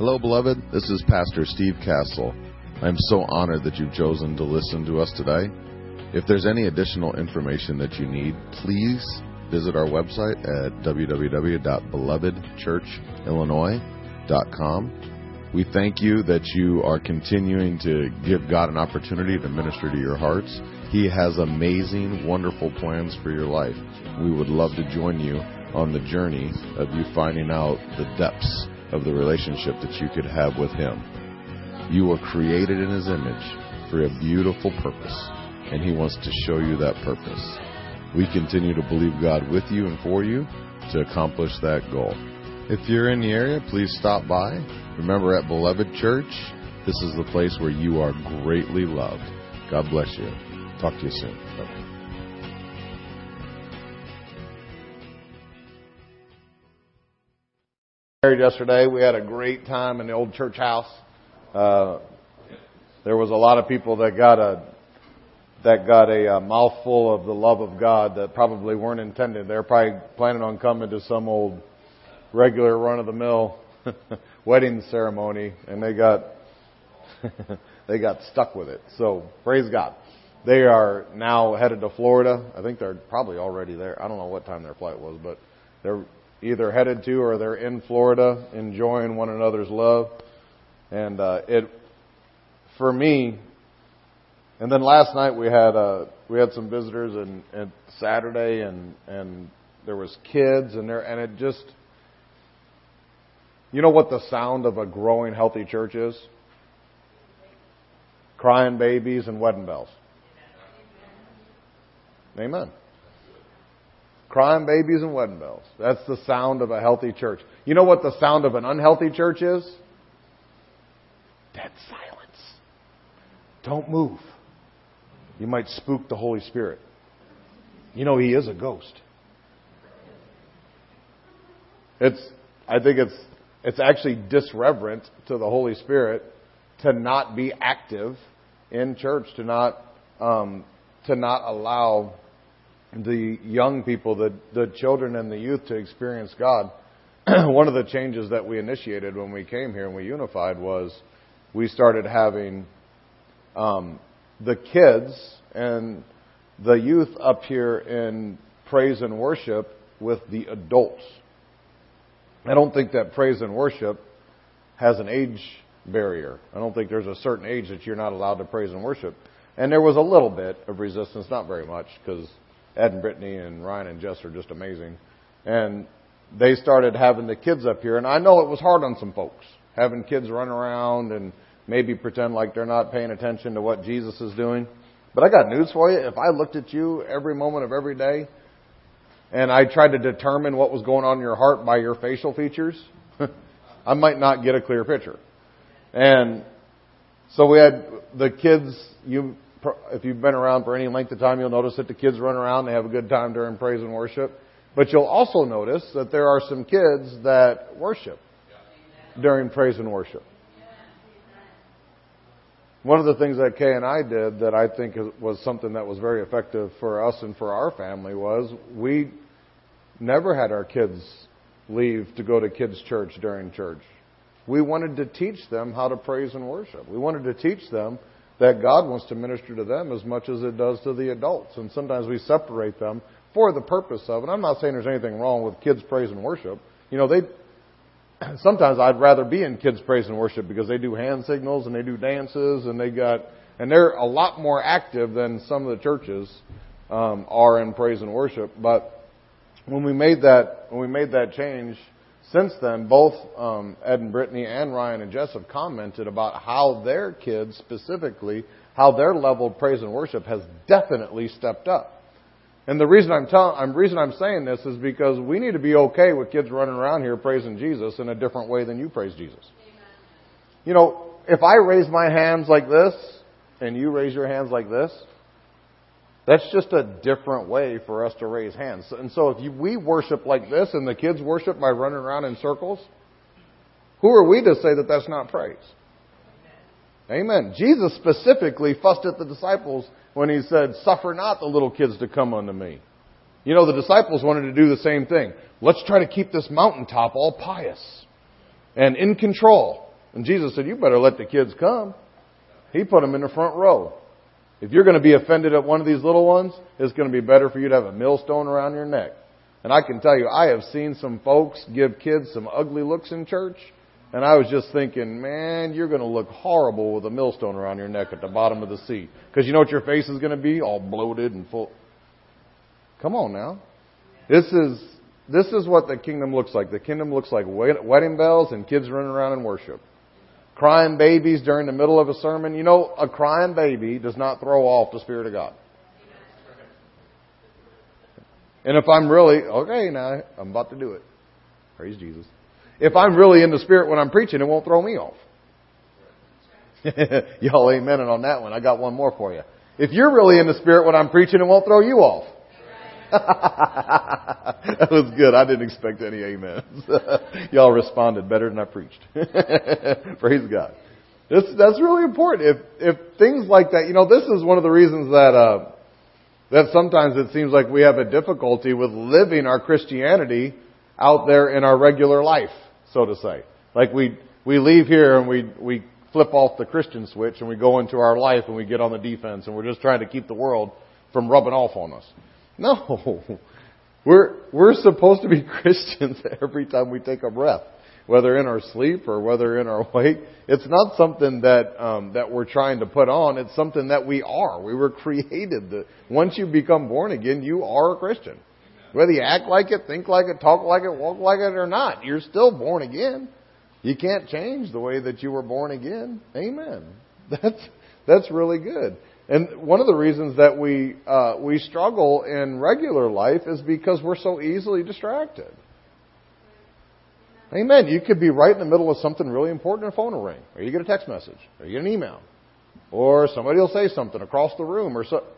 Hello, beloved. This is Pastor Steve Castle. I'm so honored that you've chosen to listen to us today. If there's any additional information that you need, please visit our website at www.belovedchurchillinois.com. We thank you that you are continuing to give God an opportunity to minister to your hearts. He has amazing, wonderful plans for your life. We would love to join you on the journey of you finding out the depths of the relationship that you could have with Him. You were created in His image for a beautiful purpose, and He wants to show you that purpose. We continue to believe God with you and for you to accomplish that goal. If you're in the area, please stop by. Remember, at Beloved Church, this is the place where you are greatly loved. God bless you. Talk to you soon. Bye-bye. Yesterday, we had a great time in the old church house. There was a lot of people that got a mouthful of the love of God that probably weren't intended. They're probably planning on coming to some old regular run-of-the-mill wedding ceremony, and they got stuck with it. So praise God. They are now headed to Florida. I think they're probably already there. I don't know what time their flight was, but they're either headed to or they're in Florida enjoying one another's love. And for me, and then last night we had some visitors and Saturday and there was kids and it just, you know what the sound of a growing healthy church is? Crying babies and wedding bells. Amen. Crying babies and wedding bells. That's the sound of a healthy church. You know what the sound of an unhealthy church is? Dead silence. Don't move. You might spook the Holy Spirit. You know, He is a ghost. I think it's actually disreverent to the Holy Spirit to not be active in church, to not allow the young people, the children and the youth to experience God. One of the changes that we initiated when we came here and we unified was we started having the kids and the youth up here in praise and worship with the adults. I don't think that praise and worship has an age barrier. I don't think there's a certain age that you're not allowed to praise and worship. And there was a little bit of resistance, not very much, because Ed and Brittany and Ryan and Jess are just amazing. And they started having the kids up here. And I know it was hard on some folks, having kids run around and maybe pretend like they're not paying attention to what Jesus is doing. But I got news for you. If I looked at you every moment of every day and I tried to determine what was going on in your heart by your facial features, I might not get a clear picture. And so we had the kids, if you've been around for any length of time, you'll notice that the kids run around. They have a good time during praise and worship. But you'll also notice that there are some kids that worship during praise and worship. One of the things that Kay and I did that I think was something that was very effective for us and for our family was we never had our kids leave to go to kids' church during church. We wanted to teach them how to praise and worship. We wanted to teach them that God wants to minister to them as much as it does to the adults. And sometimes we separate them for the purpose of, and I'm not saying there's anything wrong with kids' praise and worship. You know, sometimes I'd rather be in kids' praise and worship because they do hand signals and they do dances and they're a lot more active than some of the churches are in praise and worship. But when we made that change, since then, both Ed and Brittany and Ryan and Jess have commented about how their kids specifically, how their level of praise and worship has definitely stepped up. And the reason I'm saying this is because we need to be okay with kids running around here praising Jesus in a different way than you praise Jesus. Amen. You know, if I raise my hands like this and you raise your hands like this, that's just a different way for us to raise hands. And so if we worship like this and the kids worship by running around in circles, who are we to say that that's not praise? Amen. Jesus specifically fussed at the disciples when He said, "Suffer not the little kids to come unto me." You know, the disciples wanted to do the same thing. Let's try to keep this mountaintop all pious and in control. And Jesus said, you better let the kids come. He put them in the front row. If you're going to be offended at one of these little ones, it's going to be better for you to have a millstone around your neck. And I can tell you, I have seen some folks give kids some ugly looks in church. And I was just thinking, man, you're going to look horrible with a millstone around your neck at the bottom of the seat. Because you know what your face is going to be? All bloated and full. Come on now. This is what the kingdom looks like. The kingdom looks like wedding bells and kids running around in worship. Crying babies during the middle of a sermon. You know, a crying baby does not throw off the Spirit of God. And if I'm really, okay, now I'm about to do it. Praise Jesus. If I'm really in the Spirit when I'm preaching, it won't throw me off. Y'all amening on that one. I got one more for you. If you're really in the Spirit when I'm preaching, it won't throw you off. That was good. I didn't expect any amens. Y'all responded better than I preached. Praise God. That's really important. If things like that, you know, this is one of the reasons that sometimes it seems like we have a difficulty with living our Christianity out there in our regular life, so to say. Like we leave here and we flip off the Christian switch and we go into our life and we get on the defense and we're just trying to keep the world from rubbing off on us. No. We're supposed to be Christians every time we take a breath, whether in our sleep or whether in our wake. It's not something that we're trying to put on. It's something that we are. We were created. Once you become born again, you are a Christian. Whether you act like it, think like it, talk like it, walk like it or not, you're still born again. You can't change the way that you were born again. Amen. That's really good. And one of the reasons that we struggle in regular life is because we're so easily distracted. Amen. You could be right in the middle of something really important and a phone will ring, or you get a text message, or you get an email, or somebody will say something across the room, or so.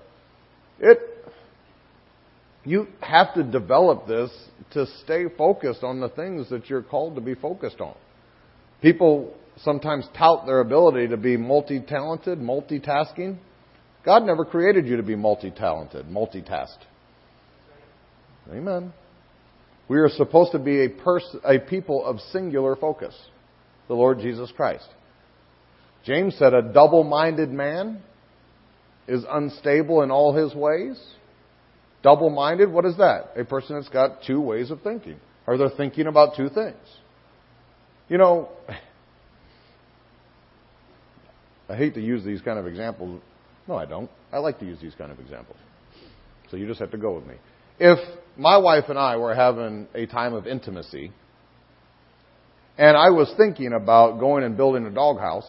You have to develop this to stay focused on the things that you're called to be focused on. People sometimes tout their ability to be multi-talented, multitasking. God never created you to be multi-talented, multitasked. Amen. We are supposed to be a people of singular focus. The Lord Jesus Christ. James said a double-minded man is unstable in all his ways. Double-minded, what is that? A person that's got two ways of thinking. Or they're thinking about two things. You know, I hate to use these kind of examples. No, I don't. I like to use these kind of examples. So you just have to go with me. If my wife and I were having a time of intimacy, and I was thinking about going and building a doghouse,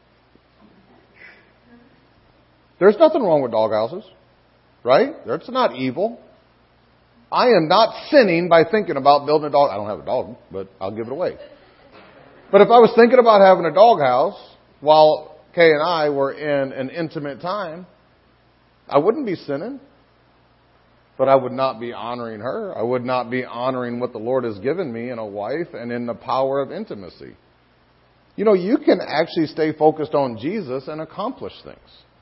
there's nothing wrong with doghouses, right? That's not evil. I am not sinning by thinking about building a dog. I don't have a dog, but I'll give it away. But if I was thinking about having a doghouse while Kay and I were in an intimate time, I wouldn't be sinning. But I would not be honoring her. I would not be honoring what the Lord has given me in a wife and in the power of intimacy. You know, you can actually stay focused on Jesus and accomplish things.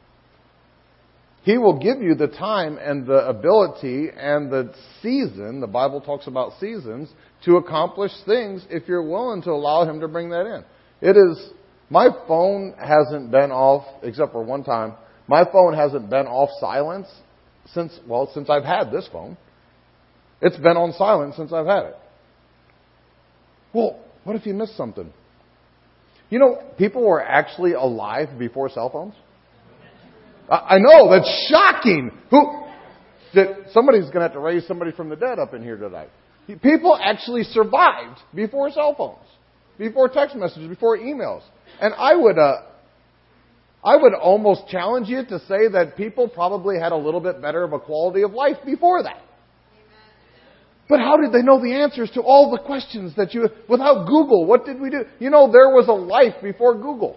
He will give you the time and the ability and the season, the Bible talks about seasons, to accomplish things if you're willing to allow Him to bring that in. My phone hasn't been off, except for one time, my phone hasn't been off silence since I've had this phone. It's been on silent since I've had it. Well, what if you missed something? You know, people were actually alive before cell phones. I know, that's shocking. Somebody's going to have to raise somebody from the dead up in here tonight. People actually survived before cell phones, before text messages, before emails. And I would almost challenge you to say that people probably had a little bit better of a quality of life before that. But how did they know the answers to all the questions without Google? What did we do? You know, there was a life before Google.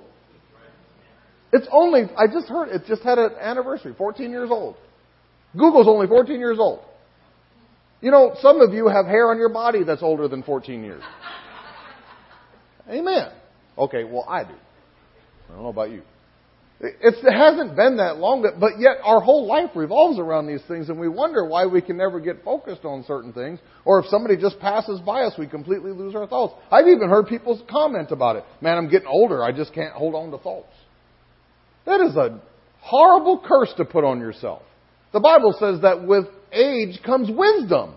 I just heard, it just had an anniversary, 14 years old. Google's only 14 years old. You know, some of you have hair on your body that's older than 14 years. Amen. Okay, well, I do. I don't know about you. It hasn't been that long, but yet our whole life revolves around these things, and we wonder why we can never get focused on certain things, or if somebody just passes by us, we completely lose our thoughts. I've even heard people comment about it. Man, I'm getting older, I just can't hold on to thoughts. That is a horrible curse to put on yourself. The Bible says that with age comes wisdom.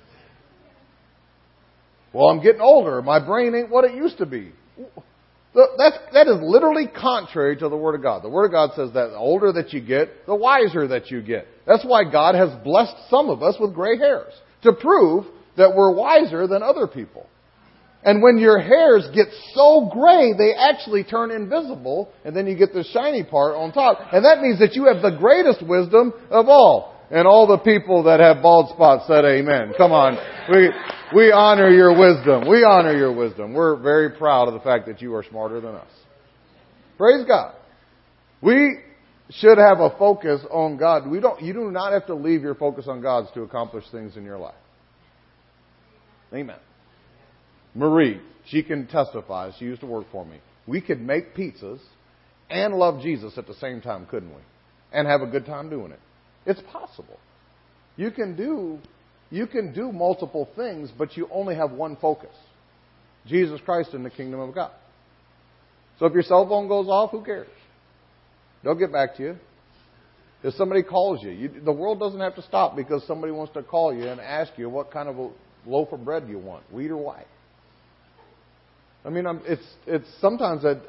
Well, I'm getting older, my brain ain't what it used to be. That is literally contrary to the Word of God. The Word of God says that the older that you get, the wiser that you get. That's why God has blessed some of us with gray hairs, to prove that we're wiser than other people. And when your hairs get so gray, they actually turn invisible, and then you get the shiny part on top. And that means that you have the greatest wisdom of all. And all the people that have bald spots said amen. Come on. We honor your wisdom. We honor your wisdom. We're very proud of the fact that you are smarter than us. Praise God. We should have a focus on God. You do not have to leave your focus on God to accomplish things in your life. Amen. Marie, she can testify. She used to work for me. We could make pizzas and love Jesus at the same time, couldn't we? And have a good time doing it. It's possible. You can do multiple things, but you only have one focus. Jesus Christ and the kingdom of God. So if your cell phone goes off, who cares? They'll get back to you. If somebody calls you, the world doesn't have to stop because somebody wants to call you and ask you what kind of a loaf of bread you want, wheat or white. I mean, it's sometimes that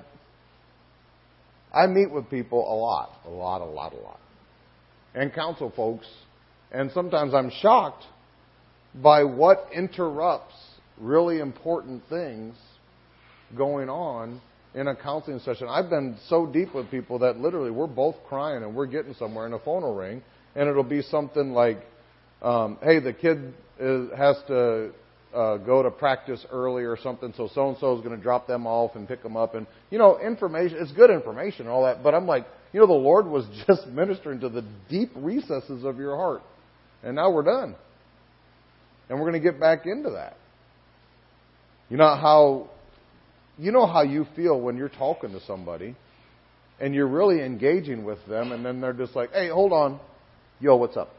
I meet with people a lot. And counsel folks, and sometimes I'm shocked by what interrupts really important things going on in a counseling session. I've been so deep with people that literally we're both crying and we're getting somewhere and the phone will ring and it'll be something like, hey, the kid has to go to practice early or something, so so-and-so is going to drop them off and pick them up. And, information, it's good information and all that, but I'm like, the Lord was just ministering to the deep recesses of your heart. And now we're done. And we're going to get back into that. You know how you feel when you're talking to somebody and you're really engaging with them and then they're just like, hey, hold on. Yo, what's up?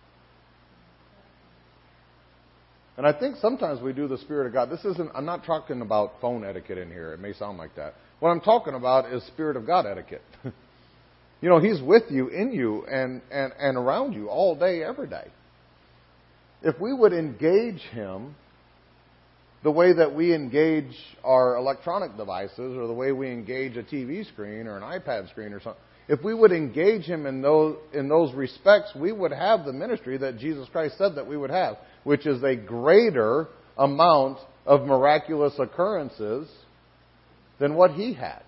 And I think sometimes we do the Spirit of God. I'm not talking about phone etiquette in here. It may sound like that. What I'm talking about is Spirit of God etiquette. He's with you, in you, and around you all day, every day. If we would engage Him the way that we engage our electronic devices or the way we engage a TV screen or an iPad screen or something, if we would engage Him in those respects, we would have the ministry that Jesus Christ said that we would have, which is a greater amount of miraculous occurrences than what He had.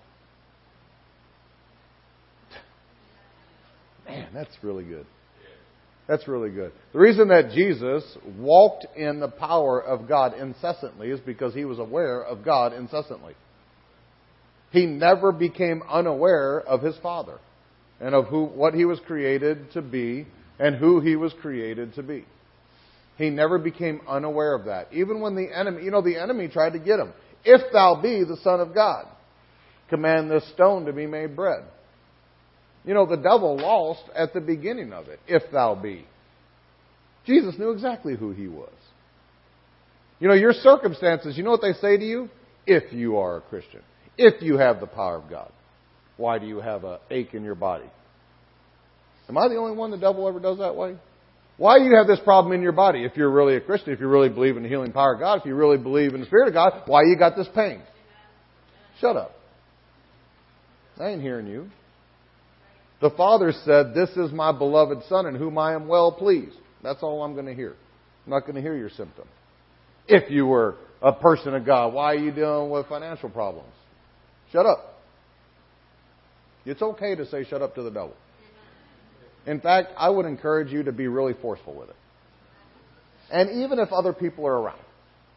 Man, that's really good. That's really good. The reason that Jesus walked in the power of God incessantly is because He was aware of God incessantly. He never became unaware of His Father and of what He was created to be and who He was created to be. He never became unaware of that. Even when the enemy tried to get Him. If thou be the Son of God, command this stone to be made bread. The devil lost at the beginning of it, if thou be. Jesus knew exactly who He was. Your circumstances, you know what they say to you? If you are a Christian. If you have the power of God. Why do you have an ache in your body? Am I the only one the devil ever does that way? Why do you have this problem in your body? If you're really a Christian, if you really believe in the healing power of God, if you really believe in the Spirit of God, why you got this pain? Shut up. I ain't hearing you. The Father said, this is my beloved Son in whom I am well pleased. That's all I'm going to hear. I'm not going to hear your symptom. If you were a person of God, why are you dealing with financial problems? Shut up. It's okay to say shut up to the devil. In fact, I would encourage you to be really forceful with it. And even if other people are around.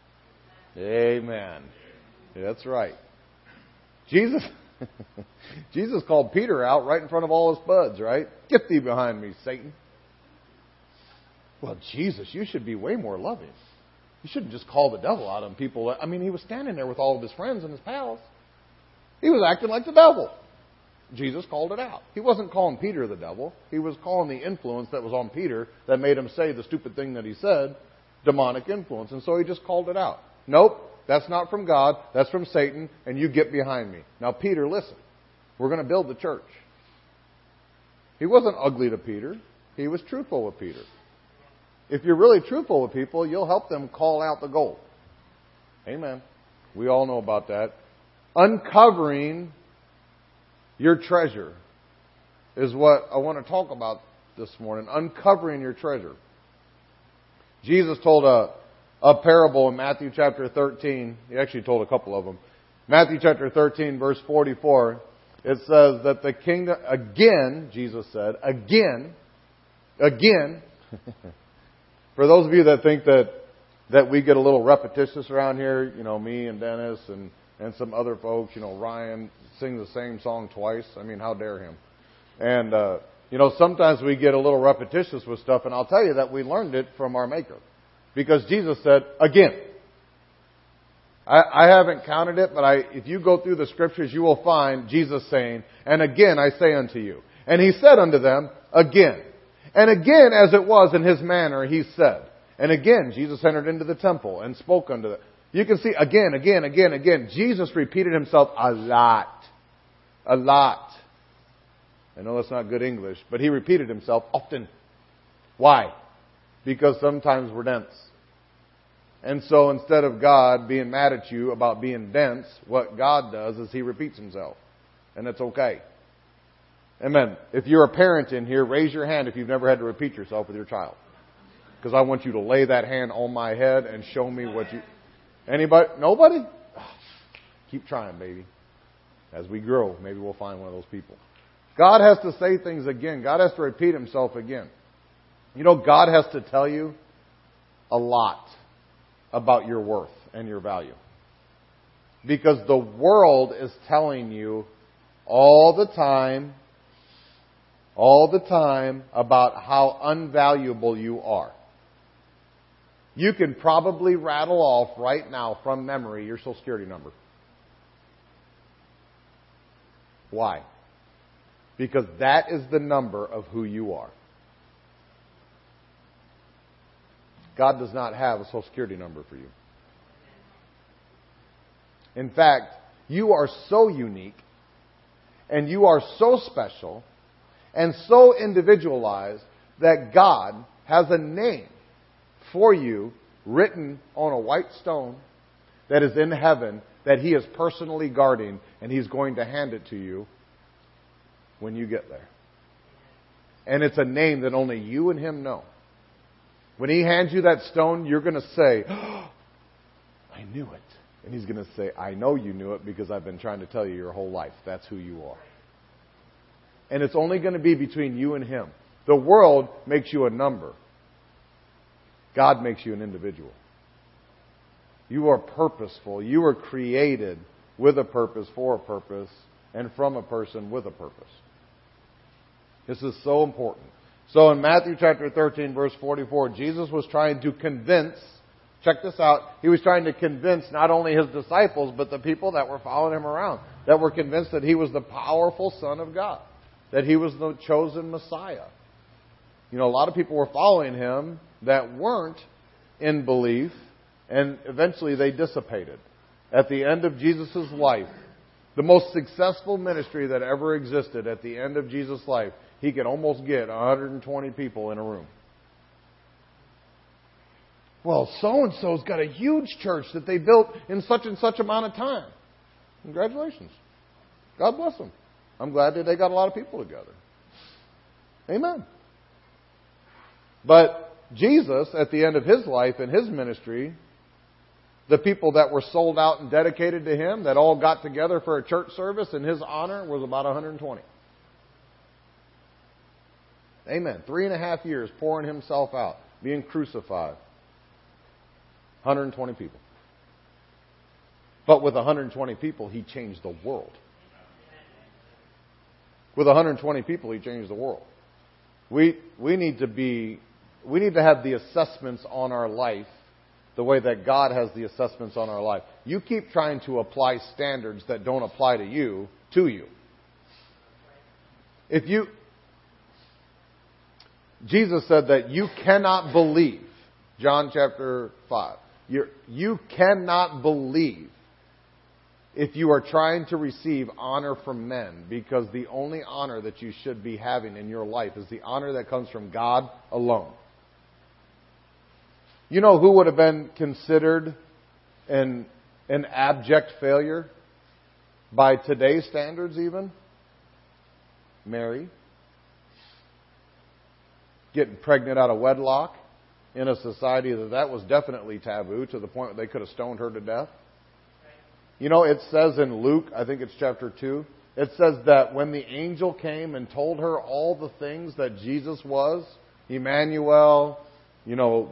Amen. That's right. Jesus called Peter out right in front of all his buds, right? Get thee behind me, Satan. Well, Jesus, you should be way more loving. You shouldn't just call the devil out on people. I mean, he was standing there with all of his friends and his pals. He was acting like the devil. Jesus called it out. He wasn't calling Peter the devil. He was calling the influence that was on Peter that made him say the stupid thing that he said, demonic influence. And so he just called it out. Nope, that's not from God. That's from Satan, and you get behind me. Now, Peter, listen. We're going to build the church. He wasn't ugly to Peter. He was truthful with Peter. If you're really truthful with people, you'll help them call out the gold. Amen. We all know about that. Uncovering your treasure is what I want to talk about this morning. Uncovering your treasure. Jesus told a parable in Matthew chapter 13. He actually told a couple of them. Matthew chapter 13, verse 44. It says that the kingdom, again, Jesus said, again. For those of you that think that we get a little repetitious around here, me and Dennis and some other folks, Ryan sings the same song twice. I mean, how dare him? And, sometimes we get a little repetitious with stuff, and I'll tell you that we learned it from our Maker. Because Jesus said, again. I haven't counted it, but if you go through the Scriptures, you will find Jesus saying, and again I say unto you. And he said unto them, again. And again, as it was in his manner, he said. And again, Jesus entered into the temple and spoke unto them. You can see again. Jesus repeated himself a lot. A lot. I know that's not good English, but he repeated himself often. Why? Because sometimes we're dense. And so instead of God being mad at you about being dense, what God does is he repeats himself. And it's okay. Amen. If you're a parent in here, raise your hand if you've never had to repeat yourself with your child. Because I want you to lay that hand on my head and show me what you... Anybody? Nobody? Keep trying, baby. As we grow, maybe we'll find one of those people. God has to say things again. God has to repeat himself again. God has to tell you a lot about your worth and your value. Because the world is telling you all the time about how unvaluable you are. You can probably rattle off right now from memory your Social Security number. Why? Because that is the number of who you are. God does not have a Social Security number for you. In fact, you are so unique and you are so special and so individualized that God has a name for you written on a white stone that is in heaven that he is personally guarding, and he's going to hand it to you when you get there. And it's a name that only you and him know. When he hands you that stone, you're going to say, oh, I knew it. And he's going to say, I know you knew it because I've been trying to tell you your whole life. That's who you are. And it's only going to be between you and him. The world makes you a number. God makes you an individual. You are purposeful. You were created with a purpose, for a purpose, and from a person with a purpose. This is so important. So in Matthew chapter 13, verse 44, Jesus was trying to convince, check this out, he was trying to convince not only his disciples, but the people that were following him around, that were convinced that he was the powerful Son of God, that he was the chosen Messiah. A lot of people were following him that weren't in belief, and eventually they dissipated. At the end of Jesus' life, the most successful ministry that ever existed, at the end of Jesus' life, he could almost get 120 people in a room. Well, so-and-so's got a huge church that they built in such and such amount of time. Congratulations. God bless them. I'm glad that they got a lot of people together. Amen. But Jesus, at the end of his life and his ministry, the people that were sold out and dedicated to him, that all got together for a church service in his honor, was about 120. Amen. 3.5 years pouring himself out, being crucified. 120 people. But with 120 people, he changed the world. With 120 people, he changed the world. We need to have the assessments on our life the way that God has the assessments on our life. You keep trying to apply standards that don't apply to you. Jesus said that you cannot believe, John chapter 5, you cannot believe if you are trying to receive honor from men, because the only honor that you should be having in your life is the honor that comes from God alone. You know who would have been considered an abject failure by today's standards even? Mary. Getting pregnant out of wedlock in a society that was definitely taboo, to the point where they could have stoned her to death. You know, it says in Luke, I think it's chapter 2, it says that when the angel came and told her all the things that Jesus was, Emmanuel, you know,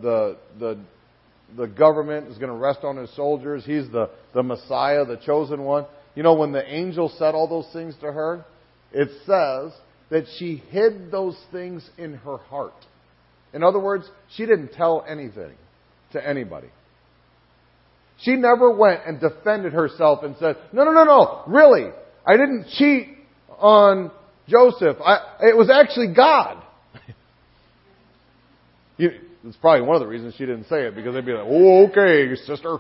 the government is going to rest on his soldiers, he's the Messiah, the chosen one. You know, when the angel said all those things to her, it says that she hid those things in her heart. In other words, she didn't tell anything to anybody. She never went and defended herself and said, no, really, I didn't cheat on Joseph. It was actually God. It's probably one of the reasons she didn't say it, because they'd be like, oh, okay, sister.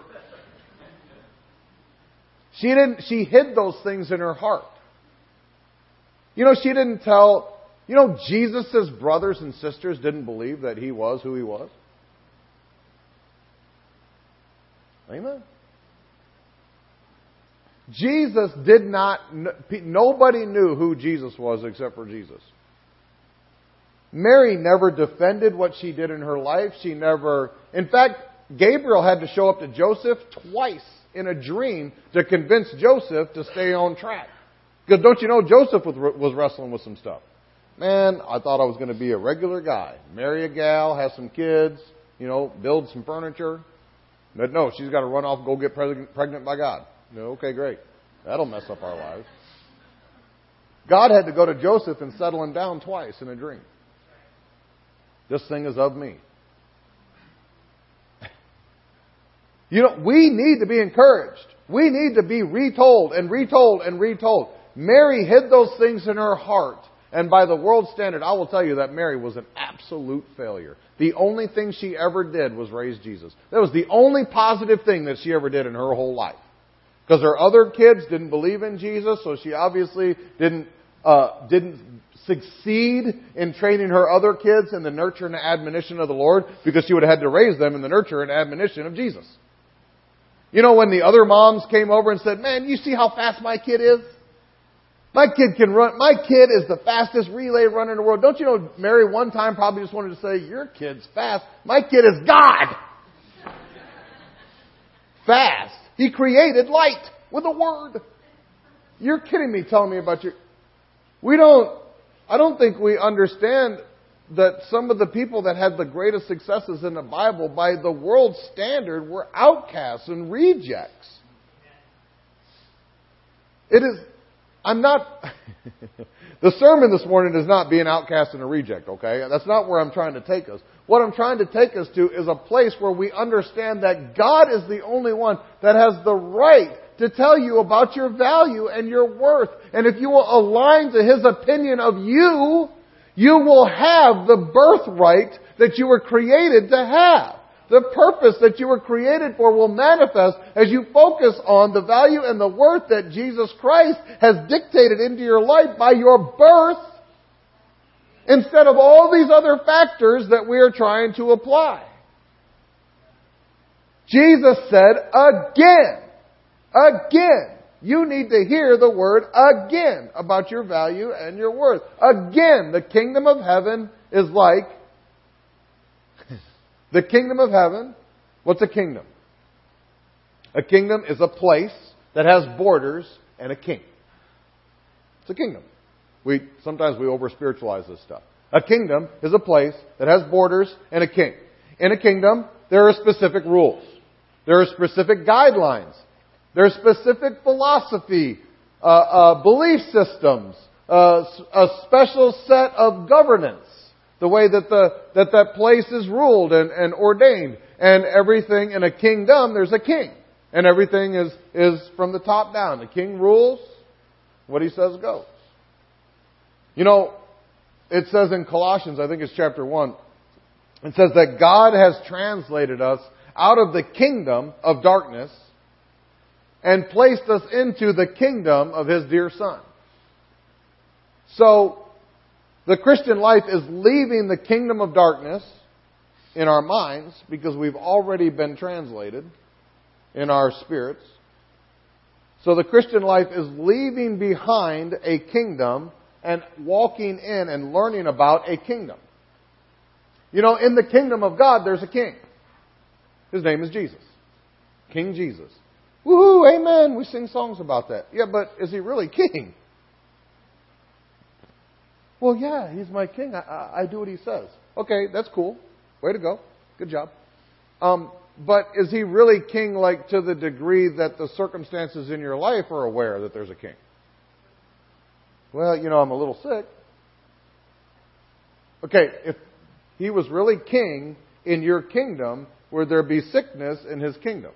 She hid those things in her heart. You know, she didn't tell, you know, Jesus' brothers and sisters didn't believe that he was who he was. Amen. Jesus did not, nobody knew who Jesus was except for Jesus. Mary never defended what she did in her life. In fact, Gabriel had to show up to Joseph twice in a dream to convince Joseph to stay on track. Because don't you know, Joseph was wrestling with some stuff. Man, I thought I was going to be a regular guy. Marry a gal, have some kids, you know, build some furniture. But no, she's got to run off and go get pregnant by God. No, okay, great. That'll mess up our lives. God had to go to Joseph and settle him down twice in a dream. This thing is of me. You know, we need to be encouraged. We need to be retold and retold and retold. Mary hid those things in her heart. And by the world standard, I will tell you that Mary was an absolute failure. The only thing she ever did was raise Jesus. That was the only positive thing that she ever did in her whole life. Because her other kids didn't believe in Jesus, so she obviously didn't succeed in training her other kids in the nurture and the admonition of the Lord, because she would have had to raise them in the nurture and admonition of Jesus. You know, when the other moms came over and said, man, you see how fast my kid is? My kid can run. My kid is the fastest relay runner in the world. Don't you know, Mary one time probably just wanted to say, your kid's fast. My kid is God. Fast. He created light with a word. You're kidding me telling me about your... I don't think we understand that some of the people that had the greatest successes in the Bible by the world standard were outcasts and rejects. The sermon this morning is not being outcast and a reject, okay? That's not where I'm trying to take us. What I'm trying to take us to is a place where we understand that God is the only one that has the right to tell you about your value and your worth. And if you will align to His opinion of you, you will have the birthright that you were created to have. The purpose that you were created for will manifest as you focus on the value and the worth that Jesus Christ has dictated into your life by your birth, instead of all these other factors that we are trying to apply. Jesus said, again, you need to hear the word again about your value and your worth. Again, the kingdom of heaven is like... The kingdom of heaven, what's a kingdom? A kingdom is a place that has borders and a king. It's a kingdom. Sometimes we over-spiritualize this stuff. A kingdom is a place that has borders and a king. In a kingdom, there are specific rules. There are specific guidelines. There are specific philosophy, belief systems, a special set of governance. The way that place is ruled and ordained. And everything in a kingdom, there's a king. And everything is from the top down. The king rules. What he says goes. You know, it says in Colossians, I think it's chapter 1, it says that God has translated us out of the kingdom of darkness and placed us into the kingdom of His dear Son. So, the Christian life is leaving the kingdom of darkness in our minds because we've already been translated in our spirits. So the Christian life is leaving behind a kingdom and walking in and learning about a kingdom. You know, in the kingdom of God, there's a king. His name is Jesus. King Jesus. Woohoo, amen. We sing songs about that. Yeah, but is He really king? Well, yeah, He's my king. I do what He says. Okay, that's cool. Way to go. Good job. But is He really king, like, to the degree that the circumstances in your life are aware that there's a king? Well, you know, I'm a little sick. Okay, if He was really king in your kingdom, would there be sickness in His kingdom?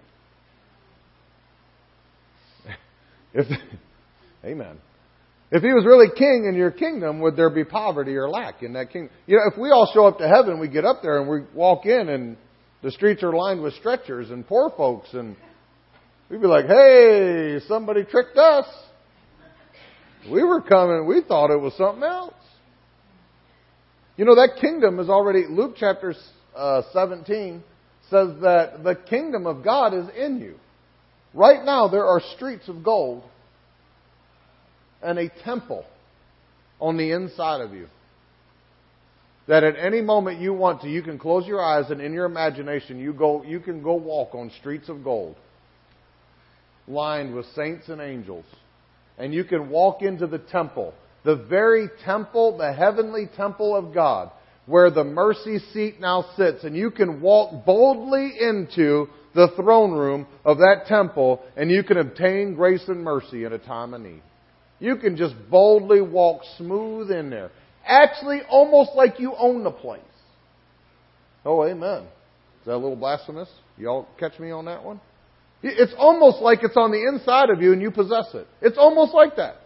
Amen. If He was really king in your kingdom, would there be poverty or lack in that kingdom? You know, if we all show up to heaven, we get up there and we walk in and the streets are lined with stretchers and poor folks, and we'd be like, hey, somebody tricked us. We were coming, we thought it was something else. You know, that kingdom is already, Luke chapter 17 says that the kingdom of God is in you. Right now, there are streets of gold and a temple on the inside of you. That at any moment you want to, you can close your eyes and in your imagination you can go walk on streets of gold lined with saints and angels. And you can walk into the temple, the very temple, the heavenly temple of God, where the mercy seat now sits. And you can walk boldly into the throne room of that temple and you can obtain grace and mercy in a time of need. You can just boldly walk smooth in there. Actually, almost like you own the place. Oh, amen. Is that a little blasphemous? Y'all catch me on that one? It's almost like it's on the inside of you and you possess it. It's almost like that.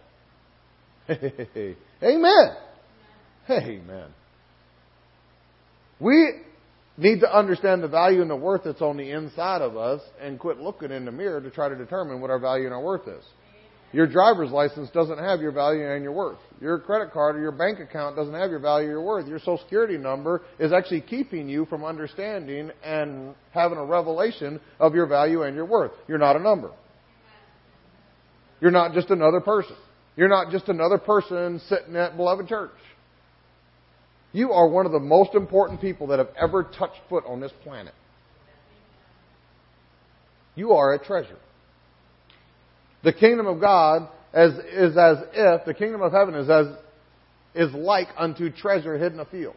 Amen. Amen. We need to understand the value and the worth that's on the inside of us and quit looking in the mirror to try to determine what our value and our worth is. Your driver's license doesn't have your value and your worth. Your credit card or your bank account doesn't have your value or your worth. Your Social Security number is actually keeping you from understanding and having a revelation of your value and your worth. You're not a number. You're not just another person. You're not just another person sitting at Beloved Church. You are one of the most important people that have ever touched foot on this planet. You are a treasure. The kingdom of God the kingdom of heaven is like unto treasure hid in a field.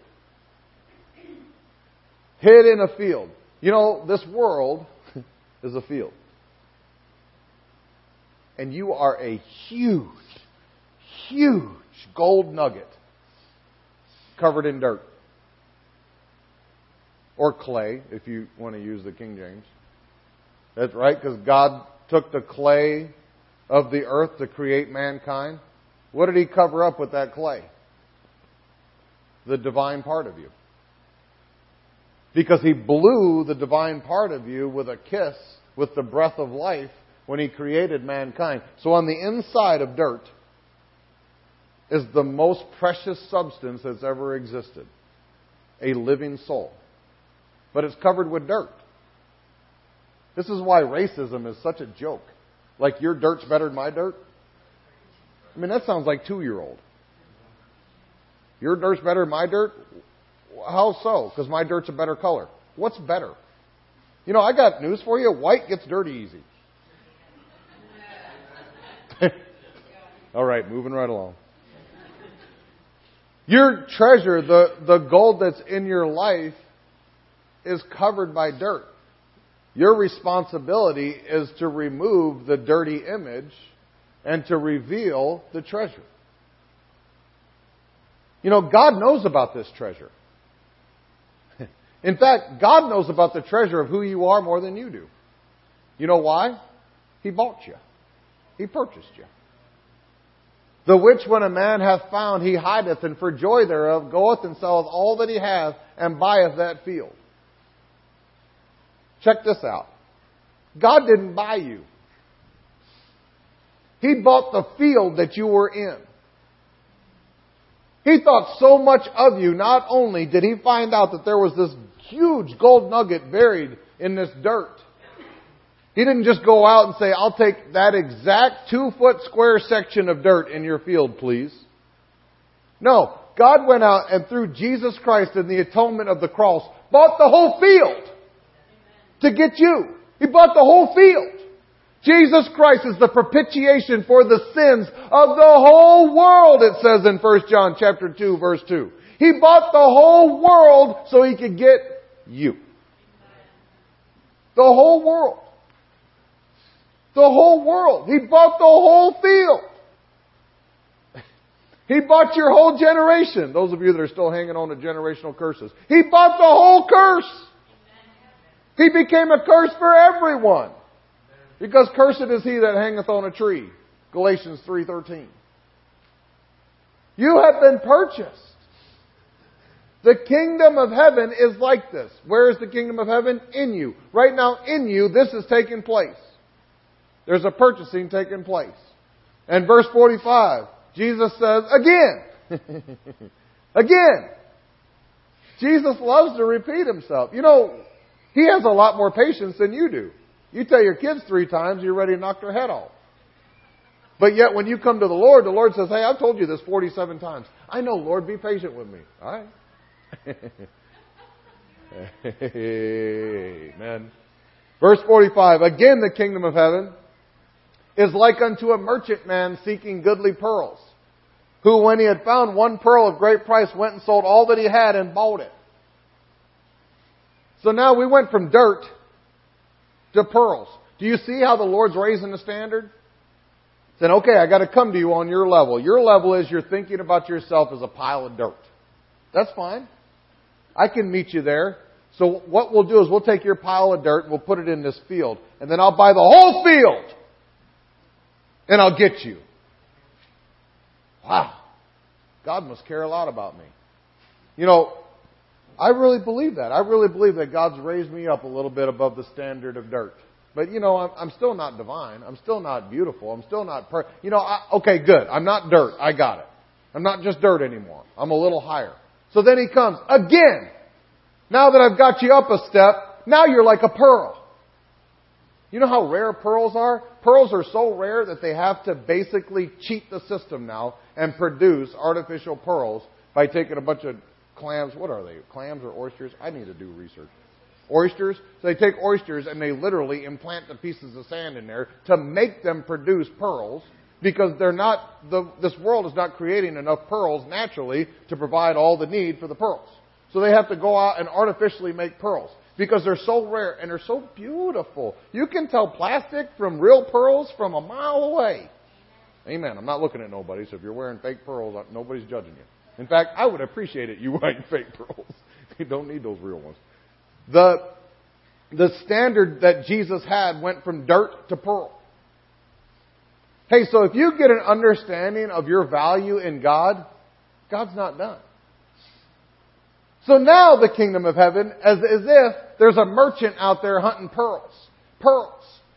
Hid in a field. You know, this world is a field. And you are a huge, huge gold nugget covered in dirt. Or clay, if you want to use the King James. That's right, because God took the clay of the earth to create mankind. What did He cover up with that clay? The divine part of you. Because He blew the divine part of you with a kiss, with the breath of life, when He created mankind. So on the inside of dirt is the most precious substance that's ever existed. A living soul. But it's covered with dirt. This is why racism is such a joke. Like your dirt's better than my dirt? I mean, that sounds like 2-year-old. Your dirt's better than my dirt? How so? Because my dirt's a better color. What's better? You know, I got news for you. White gets dirty easy. All right, moving right along. Your treasure, the gold that's in your life, is covered by dirt. Your responsibility is to remove the dirty image and to reveal the treasure. You know, God knows about this treasure. In fact, God knows about the treasure of who you are more than you do. You know why? He bought you. He purchased you. The which when a man hath found, he hideth, and for joy thereof goeth and selleth all that he hath, and buyeth that field. Check this out. God didn't buy you. He bought the field that you were in. He thought so much of you. Not only did He find out that there was this huge gold nugget buried in this dirt, He didn't just go out and say, I'll take that exact 2-foot square section of dirt in your field, please. No, God went out and through Jesus Christ and the atonement of the cross, bought the whole field to get you. He bought the whole field. Jesus Christ is the propitiation for the sins of the whole world, it says in 1 John chapter 2, verse 2. He bought the whole world so He could get you. The whole world. The whole world. He bought the whole field. He bought your whole generation. Those of you that are still hanging on to generational curses. He bought the whole curse. He became a curse for everyone. Because cursed is he that hangeth on a tree. Galatians 3:13. You have been purchased. The kingdom of heaven is like this. Where is the kingdom of heaven? In you. Right now in you, this is taking place. There's a purchasing taking place. And verse 45, Jesus says, again. Again. Jesus loves to repeat Himself. You know, He has a lot more patience than you do. You tell your kids 3 times, you're ready to knock their head off. But yet when you come to the Lord says, hey, I've told you this 47 times. I know, Lord, be patient with me. All right. Amen. Verse 45, again the kingdom of heaven is like unto a merchant man seeking goodly pearls, who when he had found one pearl of great price went and sold all that he had and bought it. So now we went from dirt to pearls. Do you see how the Lord's raising the standard? Saying, okay, I got to come to you on your level. Your level is you're thinking about yourself as a pile of dirt. That's fine. I can meet you there. So what we'll do is we'll take your pile of dirt and we'll put it in this field. And then I'll buy the whole field. And I'll get you. Wow. God must care a lot about me. You know, I really believe that. I really believe that God's raised me up a little bit above the standard of dirt. But, you know, I'm still not divine. I'm still not beautiful. I'm still not okay, good. I'm not dirt. I got it. I'm not just dirt anymore. I'm a little higher. So then He comes again. Now that I've got you up a step, now you're like a pearl. You know how rare pearls are? Pearls are so rare that they have to basically cheat the system now and produce artificial pearls by taking a bunch of clams. What are they? Clams or oysters? I need to do research. Oysters. So they take oysters and they literally implant the pieces of sand in there to make them produce pearls because this world is not creating enough pearls naturally to provide all the need for the pearls. So they have to go out and artificially make pearls because they're so rare and they're so beautiful. You can tell plastic from real pearls from a mile away. Amen. I'm not looking at nobody, so if you're wearing fake pearls, nobody's judging you. In fact, I would appreciate it you wearing fake pearls. You don't need those real ones. The standard that Jesus had went from dirt to pearl. Hey, so if you get an understanding of your value in God, God's not done. So now the kingdom of heaven, as if there's a merchant out there hunting pearls. Pearls.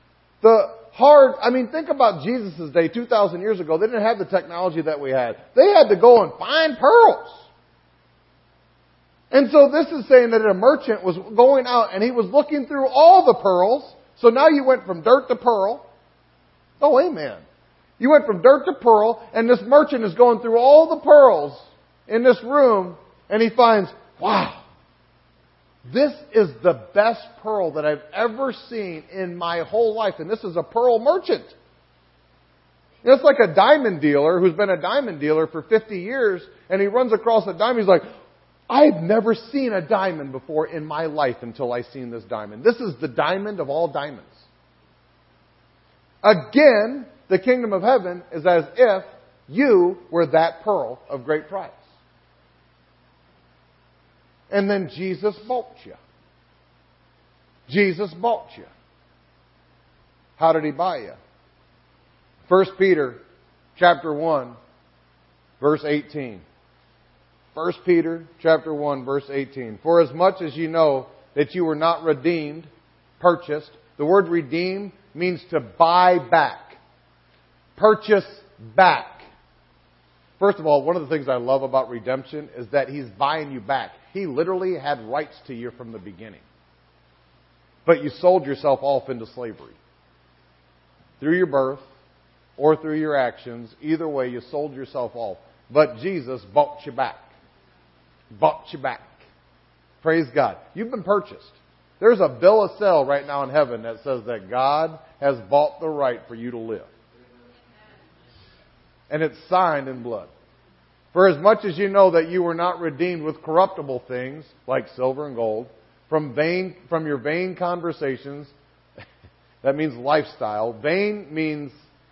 Think about Jesus' day 2,000 years ago. They didn't have the technology that we had. They had to go and find pearls. And so this is saying that a merchant was going out and he was looking through all the pearls. So now you went from dirt to pearl. Oh, amen. You went from dirt to pearl, and this merchant is going through all the pearls in this room, and he finds, wow, this is the best pearl that I've ever seen in my whole life. And this is a pearl merchant. It's like a diamond dealer who's been a diamond dealer for 50 years, and he runs across a diamond. He's like, I've never seen a diamond before in my life until I seen this diamond. This is the diamond of all diamonds. Again, the kingdom of heaven is as if you were that pearl of great price. And then Jesus bought you. Jesus bought you. How did He buy you? 1 Peter chapter 1, verse 18. 1 Peter chapter 1, verse 18. For as much as you know that you were not redeemed, purchased. The word redeem means to buy back. Purchase back. First of all, one of the things I love about redemption is that He's buying you back. He literally had rights to you from the beginning. But you sold yourself off into slavery. Through your birth or through your actions, either way you sold yourself off. But Jesus bought you back. Bought you back. Praise God. You've been purchased. There's a bill of sale right now in heaven that says that God has bought the right for you to live. And it's signed in blood. For as much as you know that you were not redeemed with corruptible things, like silver and gold, from your vain conversations, that means lifestyle. Vain means,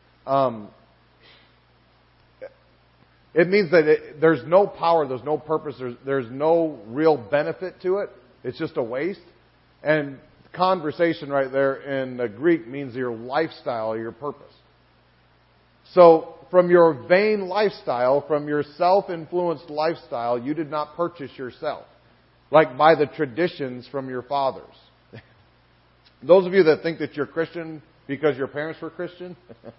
it means that there's no power, there's no purpose, there's no real benefit to it. It's just a waste. And conversation right there in the Greek means your lifestyle, your purpose. So, from your vain lifestyle, from your self-influenced lifestyle, you did not purchase yourself. Like by the traditions from your fathers. Those of you that think that you're Christian because your parents were Christian,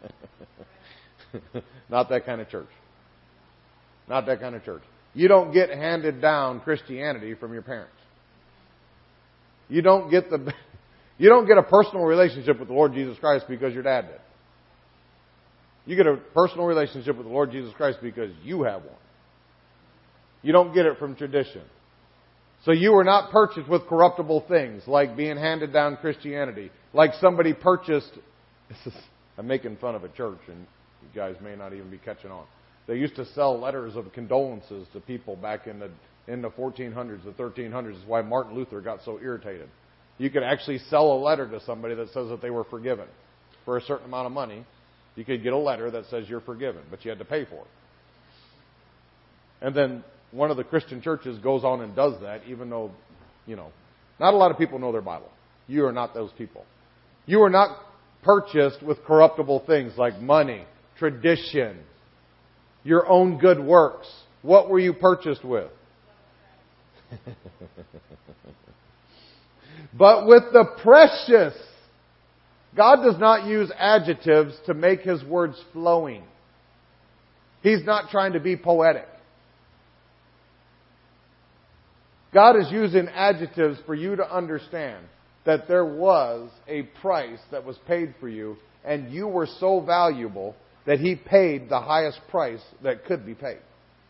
not that kind of church. Not that kind of church. You don't get handed down Christianity from your parents. You don't get a personal relationship with the Lord Jesus Christ because your dad did. You get a personal relationship with the Lord Jesus Christ because you have one. You don't get it from tradition. So you were not purchased with corruptible things like being handed down Christianity. Like somebody purchased, I'm making fun of a church and you guys may not even be catching on. They used to sell letters of condolences to people back in the 1400s, the 1300s. That's why Martin Luther got so irritated. You could actually sell a letter to somebody that says that they were forgiven. For a certain amount of money, you could get a letter that says you're forgiven, but you had to pay for it. And then one of the Christian churches goes on and does that, even though, not a lot of people know their Bible. You are not those people. You are not purchased with corruptible things like money, tradition, your own good works. What were you purchased with? But with the precious. God does not use adjectives to make His words flowing. He's not trying to be poetic. God is using adjectives for you to understand that there was a price that was paid for you, and you were so valuable that He paid the highest price that could be paid.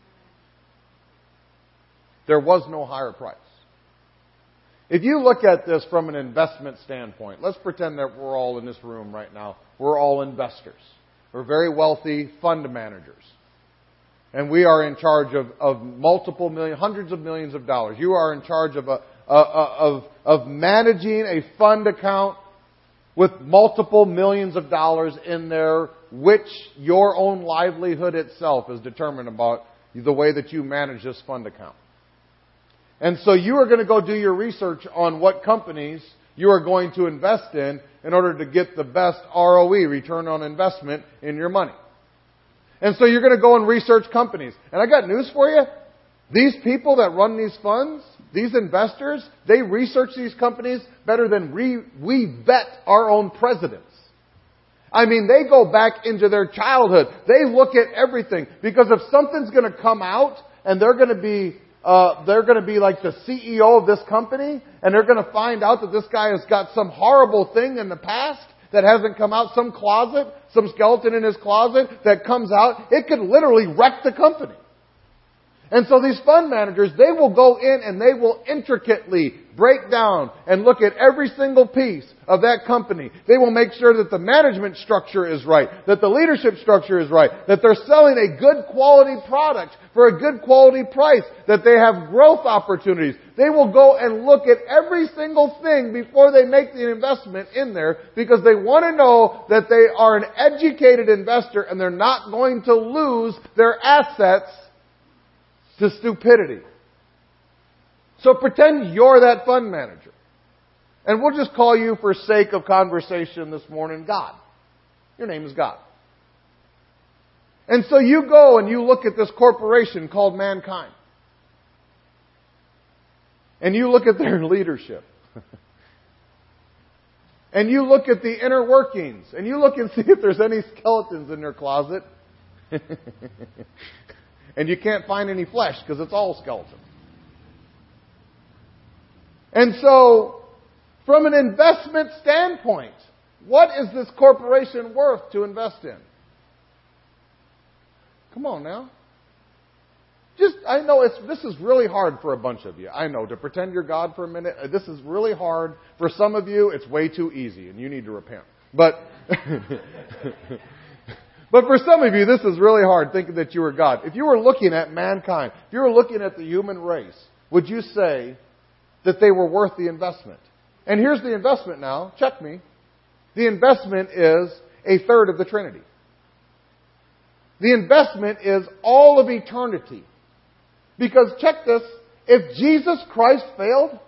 There was no higher price. If you look at this from an investment standpoint, let's pretend that we're all in this room right now. We're all investors. We're very wealthy fund managers. And we are in charge of multiple million, hundreds of millions of dollars. You are in charge of managing a fund account with multiple millions of dollars in there, which your own livelihood itself is determined about the way that you manage this fund account. And so you are going to go do your research on what companies you are going to invest in order to get the best ROE, return on investment, in your money. And so you're going to go and research companies. And I got news for you. These people that run these funds, these investors, they research these companies better than we vet our own presidents. I mean, they go back into their childhood. They look at everything. Because if something's going to come out and they're going to be like the CEO of this company, and they're going to find out that this guy has got some horrible thing in the past that hasn't come out, some skeleton in his closet that comes out, it could literally wreck the company. And so these fund managers, they will go in and they will intricately break down and look at every single piece of that company. They will make sure that the management structure is right, that the leadership structure is right, that they're selling a good quality product for a good quality price, that they have growth opportunities. They will go and look at every single thing before they make the investment in there, because they want to know that they are an educated investor and they're not going to lose their assets to stupidity. So pretend you're that fund manager. And we'll just call you, for sake of conversation this morning, God. Your name is God. And so you go and you look at this corporation called mankind. And you look at their leadership. And you look at the inner workings. And you look and see if there's any skeletons in their closet. And you can't find any flesh because it's all skeleton. And so, from an investment standpoint, what is this corporation worth to invest in? Come on now. I know this is really hard for a bunch of you. I know, to pretend you're God for a minute, this is really hard. For some of you, it's way too easy, and you need to repent. But for some of you, this is really hard, thinking that you are God. If you were looking at mankind, if you were looking at the human race, would you say that they were worth the investment? And here's the investment now. Check me. The investment is a third of the Trinity. The investment is all of eternity. Because check this, if Jesus Christ failed,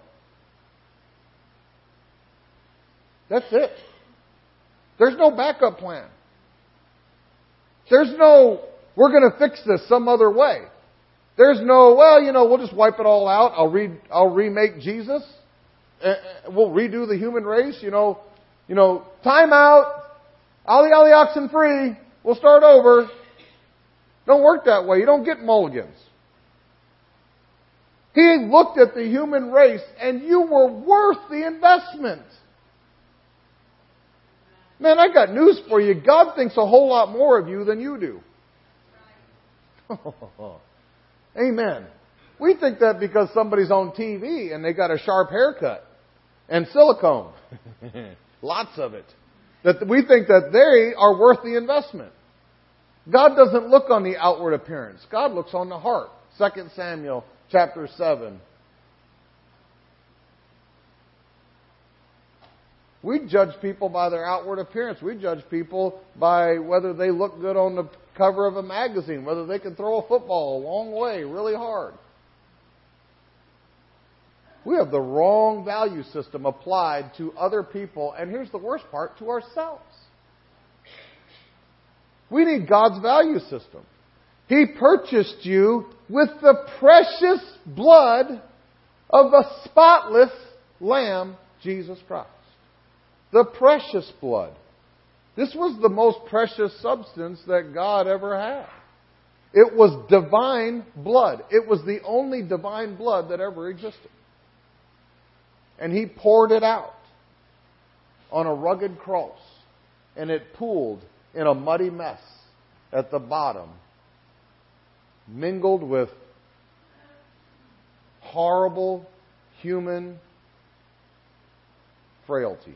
that's it. There's no backup plan. There's no, we're going to fix this some other way. There's no, we'll just wipe it all out. I'll remake Jesus. We'll redo the human race. Time out. Ollie, oxen free. We'll start over. Don't work that way. You don't get mulligans. He looked at the human race, and you were worth the investment. Man, I got news for you. God thinks a whole lot more of you than you do. Amen. We think that because somebody's on TV and they got a sharp haircut and silicone. Lots of it. That we think that they are worth the investment. God doesn't look on the outward appearance. God looks on the heart. 2 Samuel chapter 7. We judge people by their outward appearance. We judge people by whether they look good on the cover of a magazine, whether they can throw a football a long way, really hard. We have the wrong value system applied to other people, and here's the worst part, to ourselves. We need God's value system. He purchased you with the precious blood of the spotless Lamb, Jesus Christ. The precious blood. This was the most precious substance that God ever had. It was divine blood. It was the only divine blood that ever existed. And He poured it out on a rugged cross. And it pooled in a muddy mess at the bottom, mingled with horrible human frailty.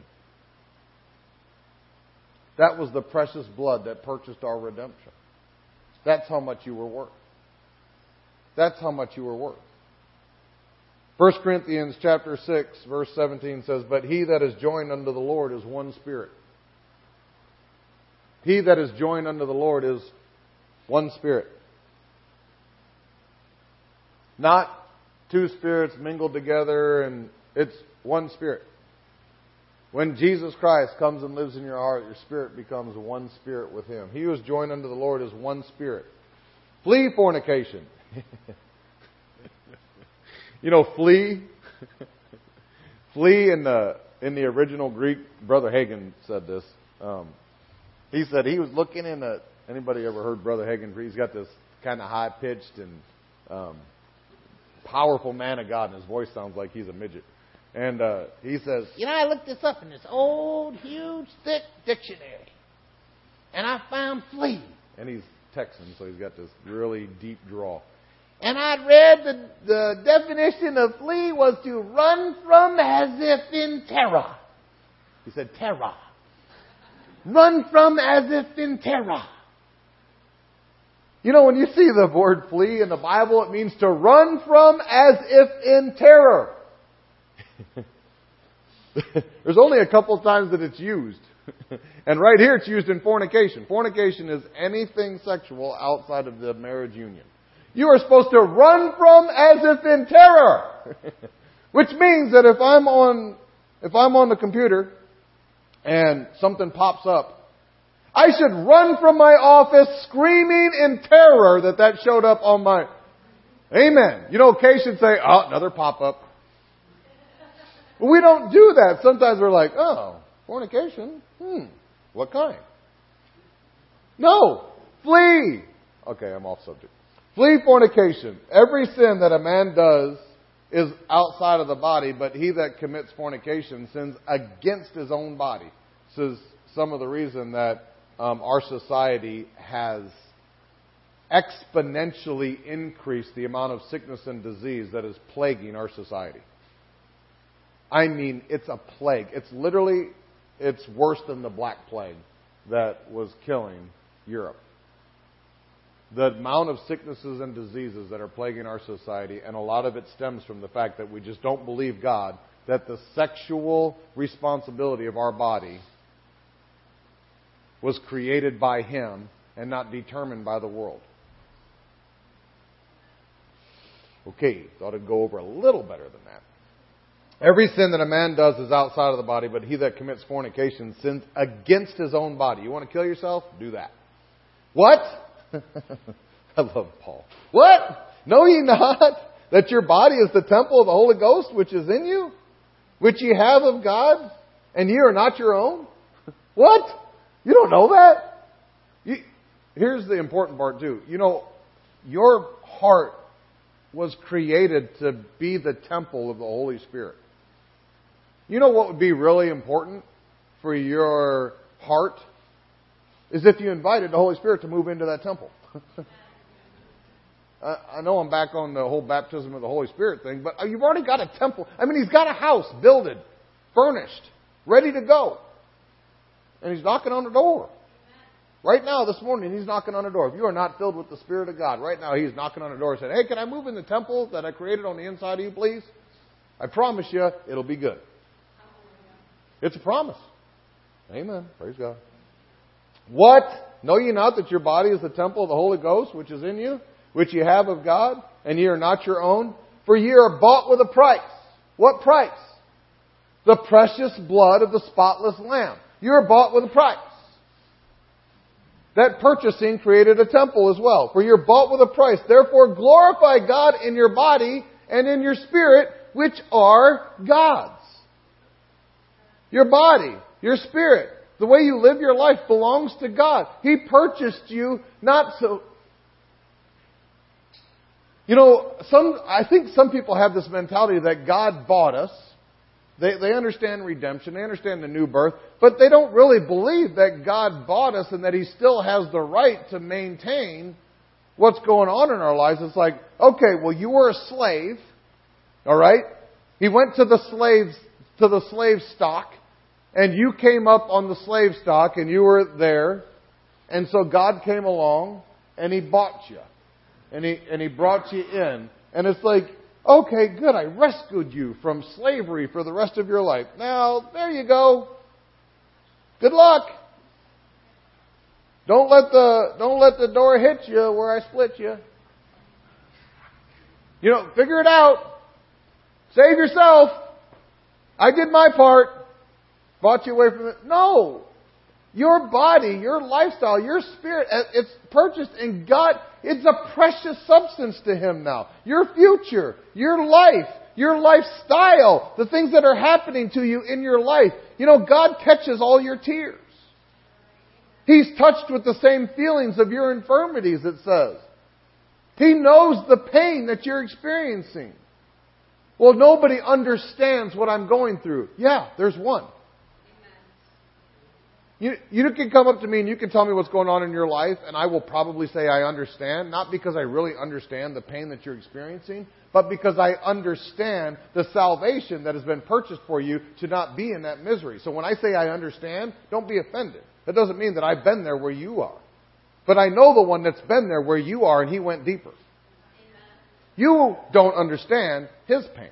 That was the precious blood that purchased our redemption. That's how much you were worth. That's how much you were worth. 1 Corinthians chapter 6, verse 17 says, "But he that is joined unto the Lord is one spirit." He that is joined unto the Lord is one spirit. Not two spirits mingled together, and it's one spirit. When Jesus Christ comes and lives in your heart, your spirit becomes one spirit with Him. He who is joined unto the Lord is one spirit. Flee fornication. Flee. Flee in the original Greek. Brother Hagin said this. He said he was looking in a. Anybody ever heard Brother Hagin? He's got this kind of high pitched and powerful man of God, and his voice sounds like he's a midget. And he says, I looked this up in this old, huge, thick dictionary. And I found flee. And he's Texan, so he's got this really deep drawl. And I'd read the definition of flee was to run from as if in terror. He said terror. Run from as if in terror. When you see the word flee in the Bible, it means to run from as if in terror. There's only a couple times that it's used. And right here it's used in fornication. Fornication is anything sexual outside of the marriage union. You are supposed to run from as if in terror. Which means that if I'm on the computer and something pops up, I should run from my office screaming in terror that showed up on my... Amen. You know, Kay should say, oh, another pop-up. But we don't do that. Sometimes we're like, oh, fornication? What kind? No. Flee. Okay, I'm off subject. Flee fornication. Every sin that a man does is outside of the body, but he that commits fornication sins against his own body. This is some of the reason that our society has exponentially increased the amount of sickness and disease that is plaguing our society. I mean, it's a plague. It's worse than the Black Plague that was killing Europe. The amount of sicknesses and diseases that are plaguing our society, and a lot of it stems from the fact that we just don't believe God, that the sexual responsibility of our body was created by Him and not determined by the world. Okay, thought it'd go over a little better than that. Every sin that a man does is outside of the body, but he that commits fornication sins against his own body. You want to kill yourself? Do that. What? I love Paul. What? Know ye not that your body is the temple of the Holy Ghost which is in you, which ye have of God, and ye are not your own? What? You don't know that? Here's the important part too. You know, your heart was created to be the temple of the Holy Spirit. You know what would be really important for your heart? Is if you invited the Holy Spirit to move into that temple. I know I'm back on the whole baptism of the Holy Spirit thing, but you've already got a temple. I mean, He's got a house builded, furnished, ready to go. And He's knocking on the door. Right now, this morning, He's knocking on the door. If you are not filled with the Spirit of God, right now He's knocking on the door and saying, hey, can I move in the temple that I created on the inside of you, please? I promise you, it'll be good. It's a promise. Amen. Praise God. What? Know ye not that your body is the temple of the Holy Ghost, which is in you, which ye have of God, and ye are not your own? For ye are bought with a price. What price? The precious blood of the spotless Lamb. You are bought with a price. That purchasing created a temple as well. For you're bought with a price. Therefore glorify God in your body and in your spirit, which are God's. Your body, your spirit, the way you live your life belongs to God. He purchased you not so... You know, I think some people have this mentality that God bought us. They understand redemption. They understand the new birth. But they don't really believe that God bought us and that He still has the right to maintain what's going on in our lives. It's like, okay, well, you were a slave. All right? He went to the slave stock. And you came up on the slave stock and you were there. And so God came along and He bought you. And He brought you in. And it's like, okay, good, I rescued you from slavery for the rest of your life. Now, there you go. Good luck. Don't let the door hit you where I split you. You know, figure it out. Save yourself. I did my part. Brought you away from it. No. Your body, your lifestyle, your spirit, it's purchased in God. It's a precious substance to Him now. Your future, your life, your lifestyle, the things that are happening to you in your life. You know, God catches all your tears. He's touched with the same feelings of your infirmities, it says. He knows the pain that you're experiencing. Well, nobody understands what I'm going through. Yeah, there's one. You can come up to me and you can tell me what's going on in your life, and I will probably say I understand, not because I really understand the pain that you're experiencing, but because I understand the salvation that has been purchased for you to not be in that misery. So when I say I understand, don't be offended. That doesn't mean that I've been there where you are. But I know the one that's been there where you are, and He went deeper. You don't understand His pain.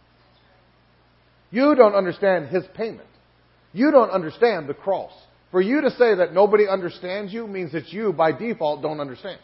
You don't understand His payment. You don't understand the cross. For you to say that nobody understands you means that you, by default, don't understand.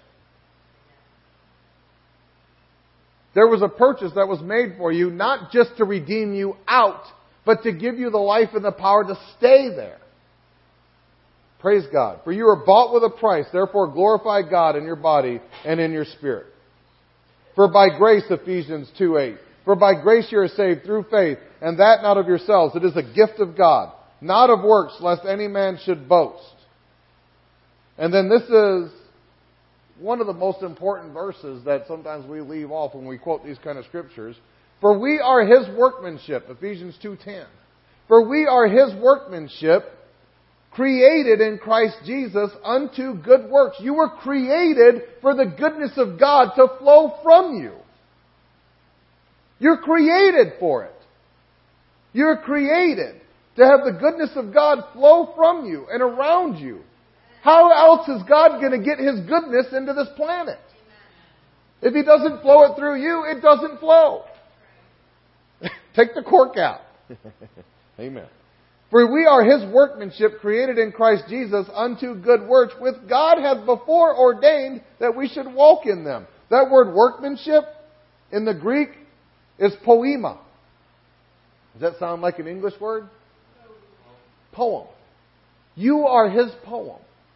There was a purchase that was made for you, not just to redeem you out, but to give you the life and the power to stay there. Praise God. For you are bought with a price. Therefore glorify God in your body and in your spirit. For by grace, Ephesians 2:8. For by grace you are saved through faith, and that not of yourselves. It is a gift of God, not of works, lest any man should boast. And then this is one of the most important verses that sometimes we leave off when we quote these kind of scriptures. For we are His workmanship, Ephesians 2:10. For we are His workmanship, created in Christ Jesus unto good works. You were created for the goodness of God to flow from you. You're created for it. You're created to have the goodness of God flow from you and around you. How else is God going to get His goodness into this planet? If He doesn't flow it through you, it doesn't flow. Take the cork out. Amen. For we are His workmanship, created in Christ Jesus unto good works, which God hath before ordained that we should walk in them. That word workmanship in the Greek is poema. Does that sound like an English word? Poem. You are His poem.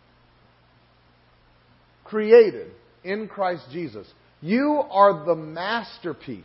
Created in Christ Jesus. You are the masterpiece.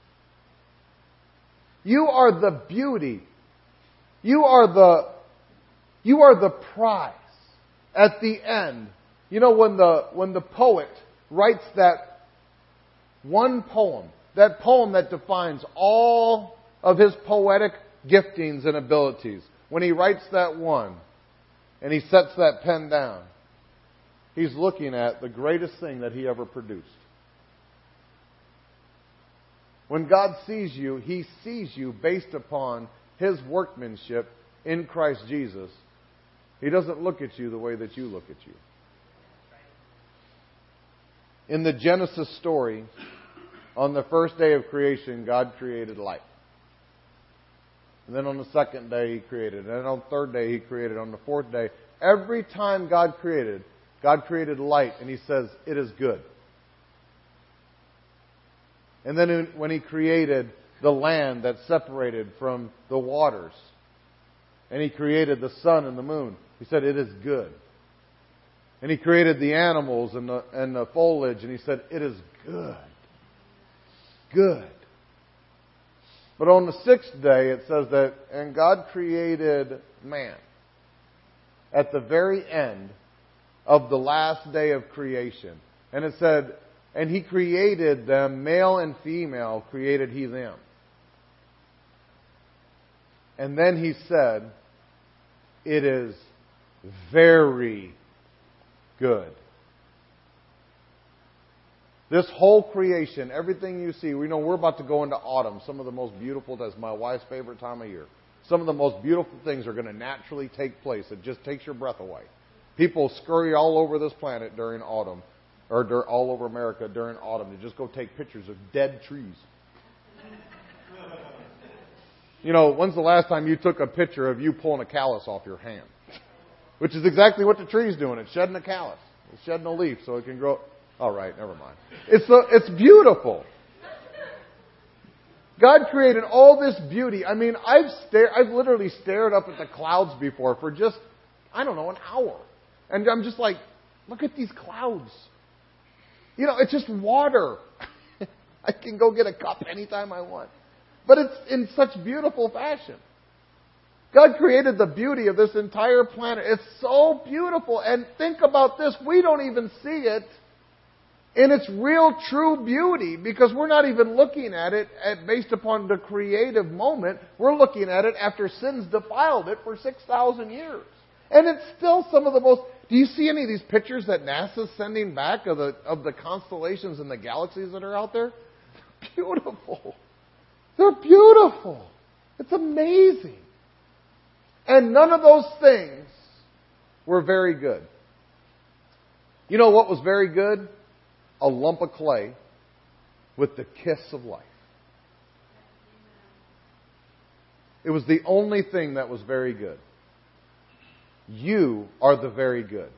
You are the beauty. You are the prize at the end. You know, when the poet writes that one poem, that poem that defines all of his poetic giftings and abilities, when he writes that one and he sets that pen down, he's looking at the greatest thing that he ever produced. When God sees you, He sees you based upon His workmanship in Christ Jesus. He doesn't look at you the way that you look at you. In the Genesis story, on the first day of creation, God created light. And then on the second day, He created. And on the third day, He created. On the fourth day, every time God created light. And He says, it is good. And then when He created the land that separated from the waters, and He created the sun and the moon, He said, it is good. And He created the animals and the foliage, and He said, it is good. Good. But on the sixth day, it says that, and God created man at the very end of the last day of creation. And it said, and He created them, male and female, created He them. And then He said, it is very good. This whole creation, everything you see, we know we're about to go into autumn. Some of the most beautiful, that's my wife's favorite time of year. Some of the most beautiful things are going to naturally take place. It just takes your breath away. People scurry all over this planet during autumn, or all over America during autumn, to just go take pictures of dead trees. You know, when's the last time you took a picture of you pulling a callus off your hand? Which is exactly what the tree's doing. It's shedding a callus. It's shedding a leaf so it can grow. All right, never mind. It's beautiful. God created all this beauty. I mean, I've literally stared up at the clouds before for just, an hour. And I'm just like, look at these clouds. You know, it's just water. I can go get a cup anytime I want. But it's in such beautiful fashion. God created the beauty of this entire planet. It's so beautiful. And think about this. We don't even see it in its real, true beauty, because we're not even looking at it based upon the creative moment. We're looking at it after sin's defiled it for 6,000 years. And it's still some of the most... Do you see any of these pictures that NASA's sending back of the constellations and the galaxies that are out there? They're beautiful. They're beautiful. It's amazing. And none of those things were very good. You know what was very good? A lump of clay with the kiss of life. It was the only thing that was very good. You are the very good.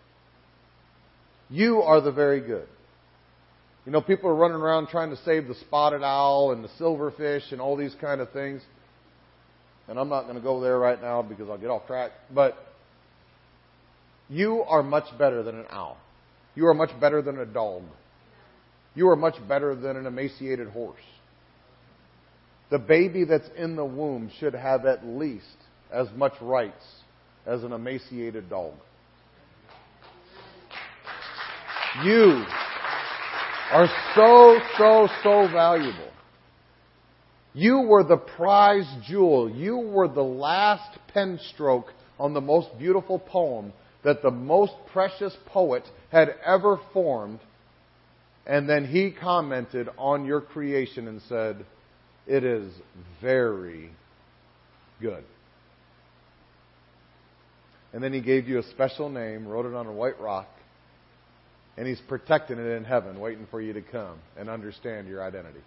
You are the very good. You know, people are running around trying to save the spotted owl and the silverfish and all these kind of things. And I'm not going to go there right now because I'll get off track. But You are much better than an owl. You are much better than a dog. You are much better than an emaciated horse. The baby that's in the womb should have at least as much rights as an emaciated dog. You are so valuable. You were the prize jewel. You were the last pen stroke on the most beautiful poem that the most precious poet had ever formed. And then he commented on your creation and said, "It is very good." And then he gave you a special name, wrote it on a white rock, and he's protecting it in heaven, waiting for you to come and understand your identity.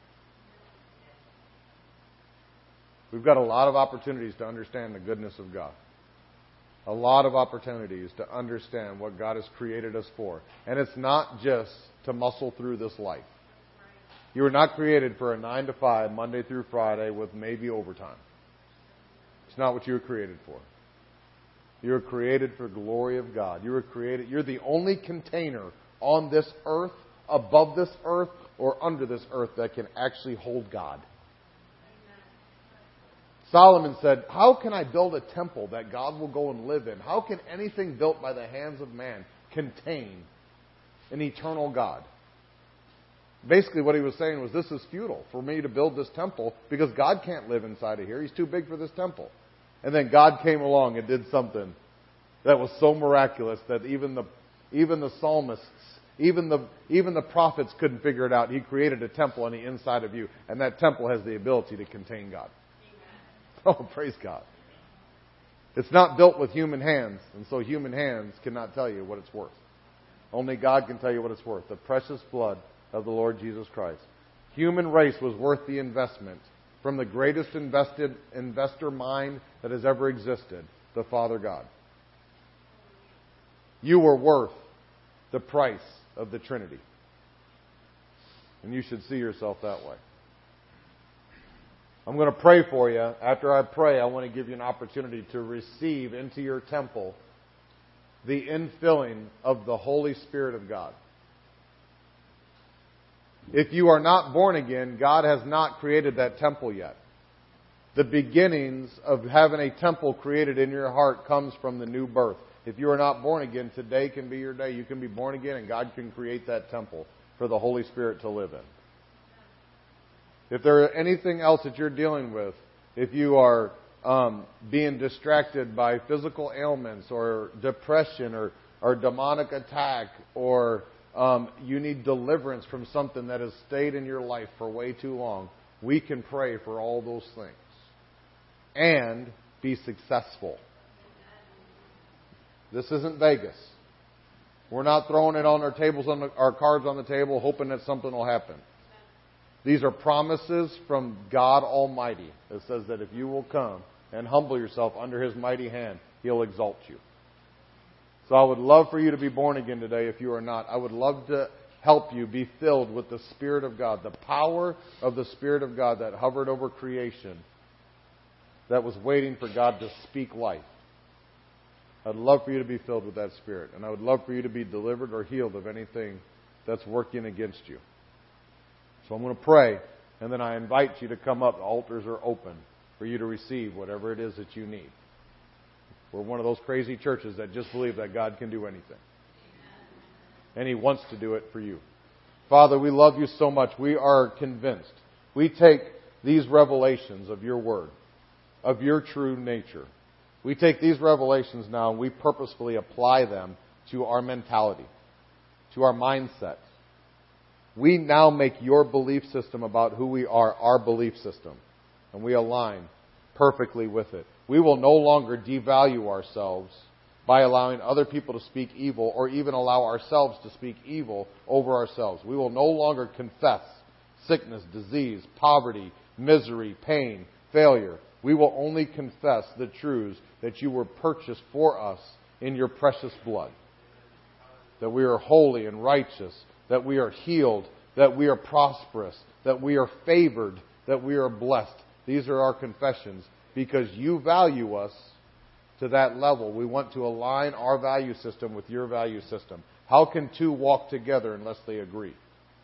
We've got a lot of opportunities to understand the goodness of God. A lot of opportunities to understand what God has created us for. And it's not just to muscle through this life. You were not created for a 9 to 5, Monday through Friday, with maybe overtime. It's not what you were created for. You were created for the glory of God. You're the only container on this earth, above this earth, or under this earth that can actually hold God. Solomon said, "How can I build a temple that God will go and live in? How can anything built by the hands of man contain an eternal God?" Basically what he was saying was, this is futile for me to build this temple because God can't live inside of here. He's too big for this temple. And then God came along and did something that was so miraculous that even the psalmists, even the prophets couldn't figure it out. He created a temple on the inside of you, and that temple has the ability to contain God. Oh, praise God. It's not built with human hands, and so human hands cannot tell you what it's worth. Only God can tell you what it's worth. The precious blood of the Lord Jesus Christ. Human race was worth the investment from the greatest investor mind that has ever existed, the Father God. You were worth the price of the Trinity. And you should see yourself that way. I'm going to pray for you. After I pray, I want to give you an opportunity to receive into your temple the infilling of the Holy Spirit of God. If you are not born again, God has not created that temple yet. The beginnings of having a temple created in your heart comes from the new birth. If you are not born again, today can be your day. You can be born again and God can create that temple for the Holy Spirit to live in. If there are anything else that you're dealing with, if you are being distracted by physical ailments or depression or demonic attack, or you need deliverance from something that has stayed in your life for way too long, we can pray for all those things and be successful. This isn't Vegas. We're not throwing it on our tables, our cards on the table, hoping that something will happen. These are promises from God Almighty. It says that if you will come and humble yourself under His mighty hand, He'll exalt you. So I would love for you to be born again today if you are not. I would love to help you be filled with the Spirit of God, the power of the Spirit of God that hovered over creation, that was waiting for God to speak life. I'd love for you to be filled with that Spirit. And I would love for you to be delivered or healed of anything that's working against you. So I'm going to pray, and then I invite you to come up. The altars are open for you to receive whatever it is that you need. We're one of those crazy churches that just believe that God can do anything. And He wants to do it for you. Father, we love you so much. We are convinced. We take these revelations of your word, of your true nature. We take these revelations now and we purposefully apply them to our mentality, to our mindset. We now make your belief system about who we are our belief system. And we align perfectly with it. We will no longer devalue ourselves by allowing other people to speak evil or even allow ourselves to speak evil over ourselves. We will no longer confess sickness, disease, poverty, misery, pain, failure. We will only confess the truths that you were purchased for us in your precious blood. That we are holy and righteous, that we are healed, that we are prosperous, that we are favored, that we are blessed. These are our confessions because you value us to that level. We want to align our value system with your value system. How can two walk together unless they agree?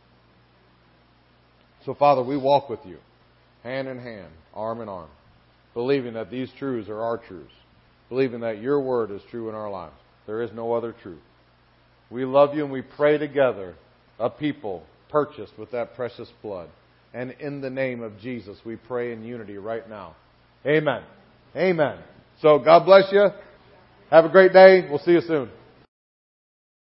So, Father, we walk with you, hand in hand, arm in arm, believing that these truths are our truths, believing that your word is true in our lives. There is no other truth. We love you and we pray together, a people purchased with that precious blood. And in the name of Jesus, we pray in unity right now. Amen. Amen. So God bless you. Have a great day. We'll see you soon.